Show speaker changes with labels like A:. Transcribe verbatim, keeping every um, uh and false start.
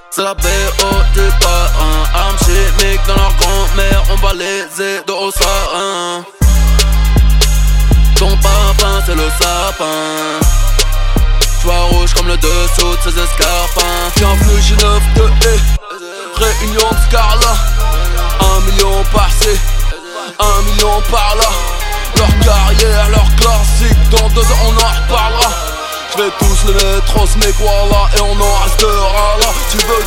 A: C'est la B O du parrain. Armes chimiques dans leur grand-mère. On va les aider au sarin. Ton papin c'est le sapin. J'vois rouge comme le dessous de ses escarpins. Bienvenue chez neuf de E. Réunion de Scarla. Un million par-ci, un million par-là. Leur carrière, leur classique. Dans deux ans on en reparlera. J'vais tous les mettre au smic, voilà. Et on en restera là. Tu veux